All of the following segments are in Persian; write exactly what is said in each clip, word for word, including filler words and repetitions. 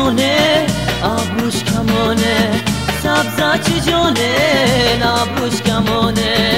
جونه ابروش کمانه، سبزه چه جونه ابروش کمانه.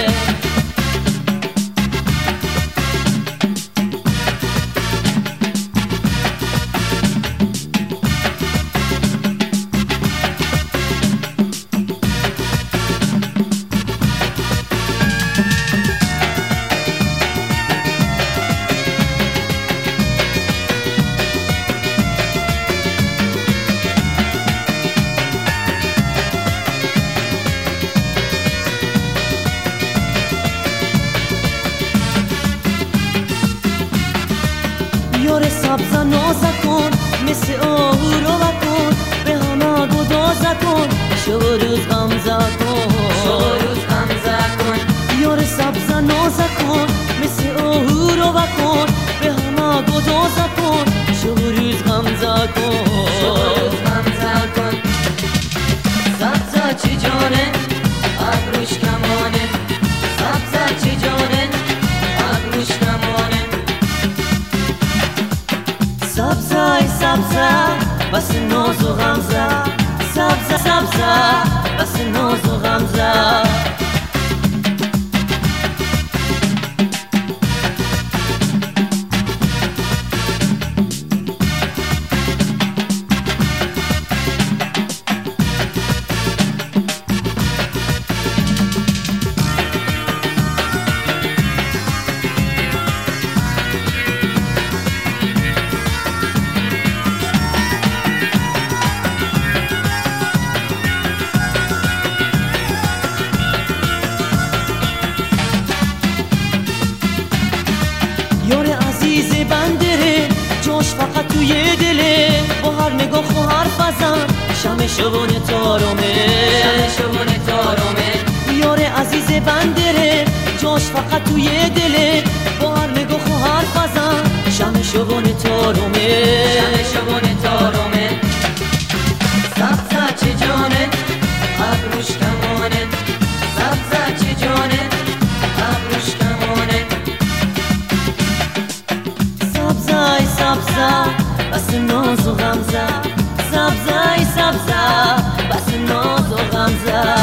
یار سبزه نازه کن، مثل آهو رو کن، به همه گدازه کن، شب و روز غمزه کن، شب و روز غمزه کن. یار سبزه نازه کن، مثل آهو رو کن، به همه گدازه کن، شب و روز غمزه کن، شب و روز غمزه کن. سبزه چی جانه ابروش کمانه، سبزه چی جانه ابروش کمانه. سبزه سبزه بس ناز و غمزه، سبزه سبزه بس ناز و غمزه. یار عزیز بندره جاش فقط توی دله، با هر نگاه و حرف ازم شم شبونه تارمه، شب شبونه تارمه. یار عزیز بندره جاش فقط توی دله، با هر نگاه و حرف ازم شم شبونه تارمه، شب شبونه تارمه. سبزه چه جانه ابروش کمانه، سبزه چه جانه ابروش کمانه. سبزه سبزه بس ناز و غمزه، سبزه سبزه بس ناز و غمزه.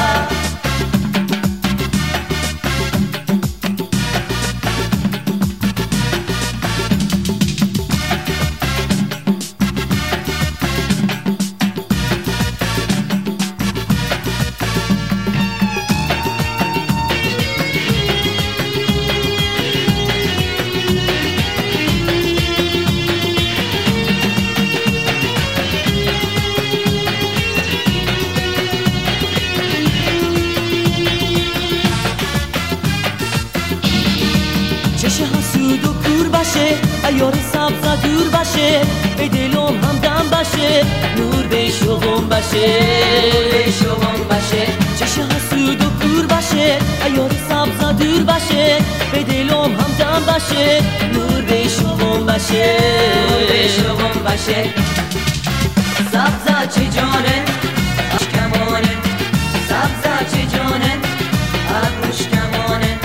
چشه حسود و کور بشه، ایار سبزه دور بشه، به دلم هم دم بشه، نور به شوم بشه، به شوم بشه. چشه حسود و کور بشه، ایار سبزه دور بشه، به دلم هم دم بشه، نور به شوم بشه، به شوم بشه. سبزه چی جانه ابروش کمانه، سبزه چی جانه ابروش کمانه.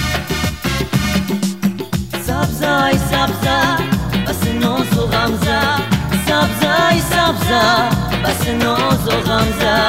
سبزه سبزه بس ناز و غمزه، سبزه سبزه بس ناز و غمزه.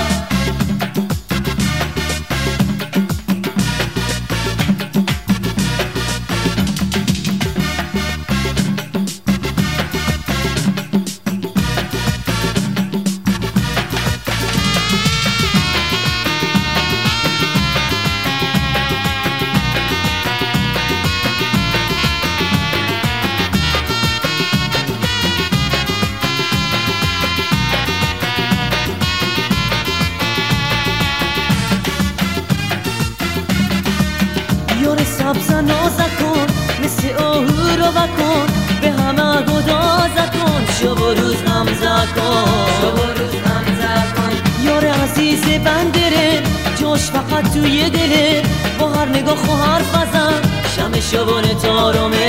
یار سبزه نازه کن، مثل آهو رو کن، به همه گدازه کن، شب و روز غمزه کن، شب و روز غمزه کن. یار عزیز بندره جاش فقط توی دله، با هر نگاه و حرف ازم شم شبونه تارمه،